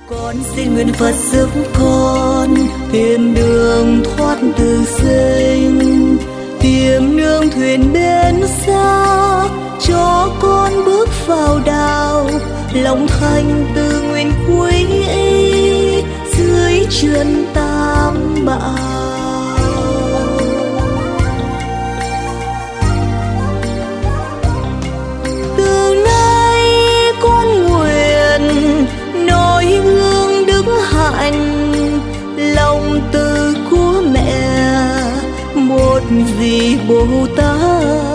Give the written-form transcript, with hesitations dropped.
Con xin nguyện Phật giúp con tìm đường thoát từ sinh, tìm nương thuyền bên xa cho con bước vào đạo. Lòng thành từ nguyện quy y dưới chân tam bảo. Từ nay con nguyện noi gương đức hạnh, lòng từ của mẹ một vị Bồ Tát.